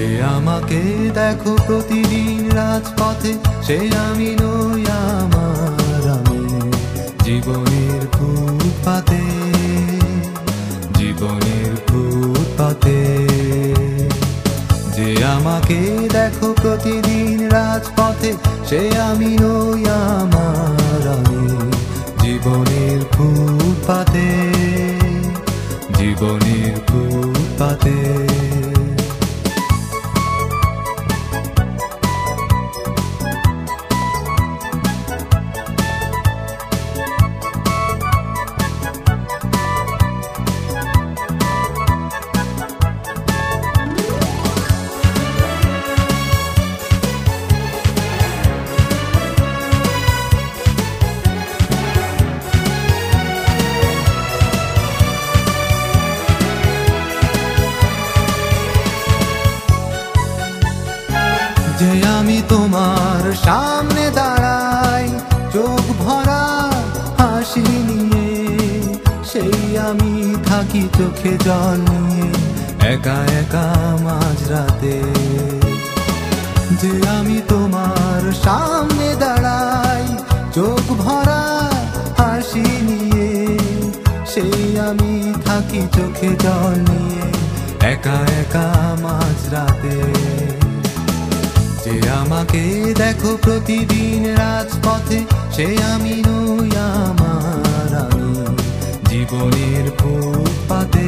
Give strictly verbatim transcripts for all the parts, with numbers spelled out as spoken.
যে আমাকে দেখো প্রতিদিন রাজপথে, সে আমি নই, আমার আমি জীবনের ফুটপাতে, জীবনের ফুটপাতে। যে আমাকে দেখো প্রতিদিন রাজপথে, সে আমি নই, আমার আমি জীবনের ফুটপাতে, জীবনের ফুটপাতে। যে আমি তোমার সামনে দাঁড়াই চোখ ভরা হাসি নিয়ে, সেই আমি থাকি চোখে জল নিয়ে একা একা মাঝরাতে। যে আমি তোমার সামনে দাঁড়াই চোখ ভরা হাসি নিয়ে, সেই আমি থাকি চোখে জল নিয়ে একা একা মাঝরাতে। যে আমাকে দেখো প্রতিদিন রাজপথে, সে আমি নই, আমার আমি জীবনের ফুটপাতে,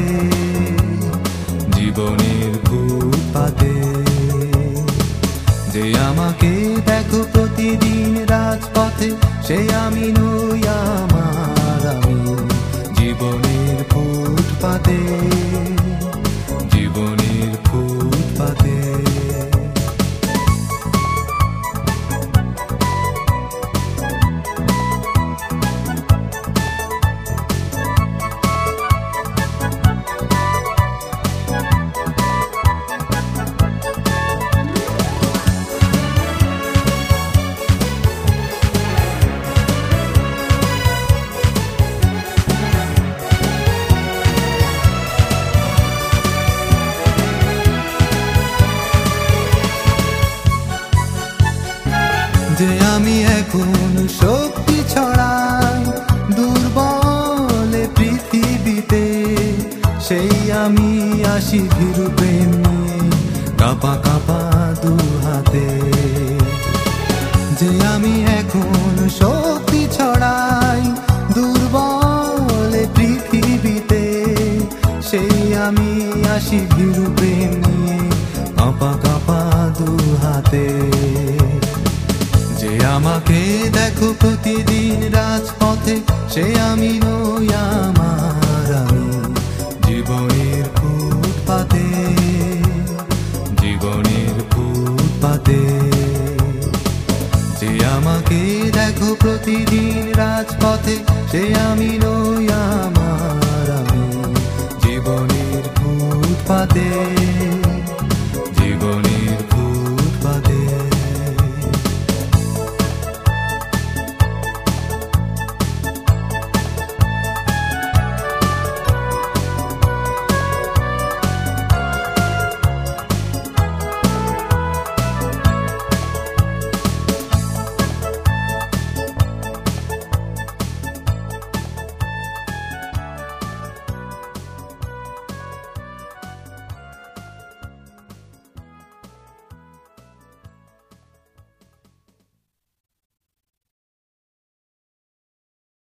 জীবনের ফুটপাতে। যে আমাকে দেখো প্রতিদিন রাজপথে, সে আমি নই, আমার আমি জীবনের ফুটপাতে, জীবনের ফুটপাতে। যে আমি এখন শক্তি ছড়াই দুর্বলে পৃথিবীতে, সেই আমি আসি ভীরু প্রেম নিয়ে কাঁপা কাঁপা দু হাতে। যে আমি এখন শক্তি ছড়াই দুর্বলে পৃথিবীতে, সেই আমি আসি ভীরু প্রেম নিয়ে কাঁপা কাঁপা দু হাতে। যে আমাকে দেখো প্রতিদিন রাজপথে, সে আমি নই, আমার আমি জীবনের ফুটপাতে, জীবনের ফুটপাতে। যে আমাকে দেখো প্রতিদিন রাজপথে, সে আমি নই, আমার আমি জীবনের ফুটপাতে।